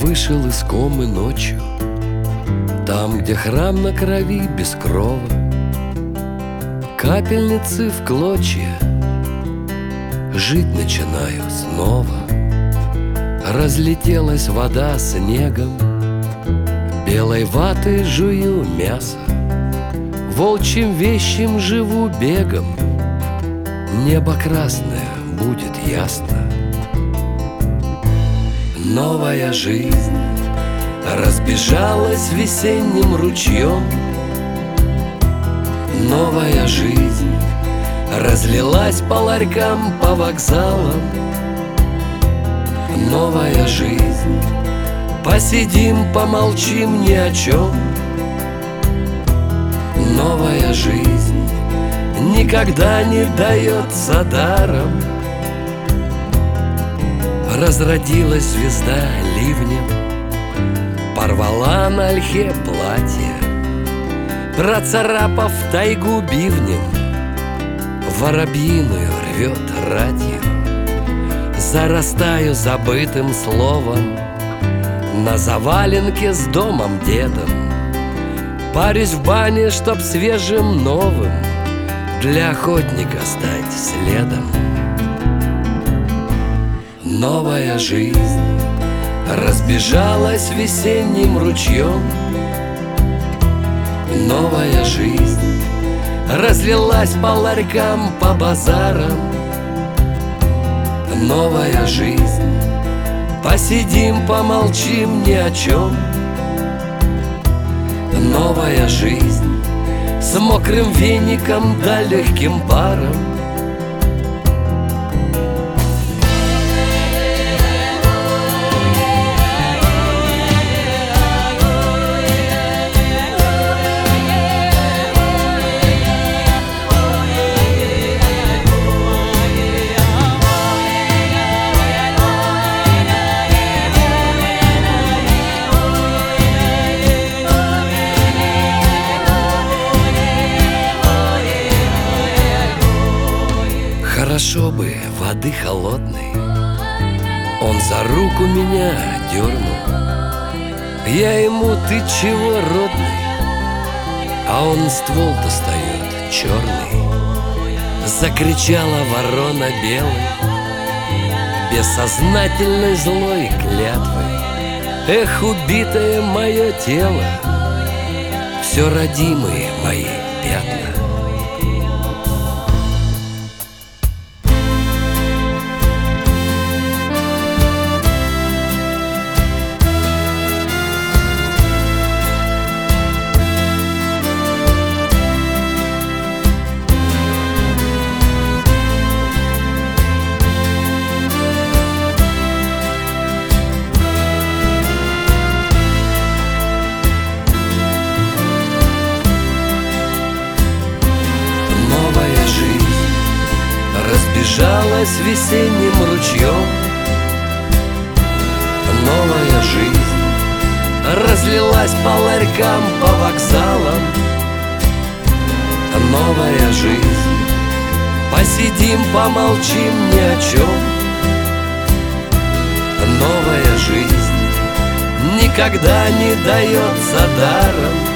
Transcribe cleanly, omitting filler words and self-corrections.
вышел из комы ночью, там, где храм на крови без крова, капельницы в клочья, жить начинаю снова. Разлетелась вода снегом, белой ватой жую мясо, волчьим вещим живу бегом, небо красное будет ясно. Новая жизнь разбежалась весенним ручьем, новая жизнь разлилась по ларькам, по вокзалам. Новая жизнь, посидим, помолчим ни о чем. Новая жизнь никогда не дается даром. Разродилась звезда ливнем, порвала на ольхе платье, процарапав тайгу бивнем, воробьиную рвет ратью. Зарастаю забытым словом на заваленке с домом дедом. Парюсь в бане, чтоб свежим новым для охотника стать следом. Новая жизнь разбежалась весенним ручьем, новая жизнь разлилась по ларькам, по базарам. Новая жизнь, посидим, помолчим ни о чем. Новая жизнь с мокрым веником да легким паром. Хорошо бы воды холодной, он за руку меня дернул. Я ему: ты чего, родный? А он ствол достает черный. Закричала ворона белой, бессознательной злой клятвой. Эх, убитое мое тело, все родимые мои пятна. Разбежалась весенним ручьем, новая жизнь разлилась по ларькам, по вокзалам. Новая жизнь, посидим, помолчим ни о чем. Новая жизнь никогда не дается даром.